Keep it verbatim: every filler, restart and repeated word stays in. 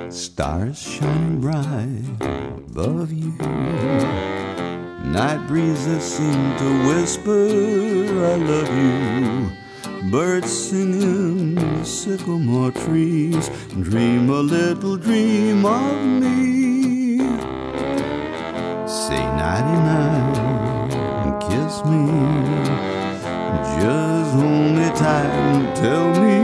Stars shine bright above you. Night breezes seem to whisper, I love you. Birds sing in the sycamore trees. Dream a little dream of me. Say nighty-night and kiss me. Just hold me tight and tell me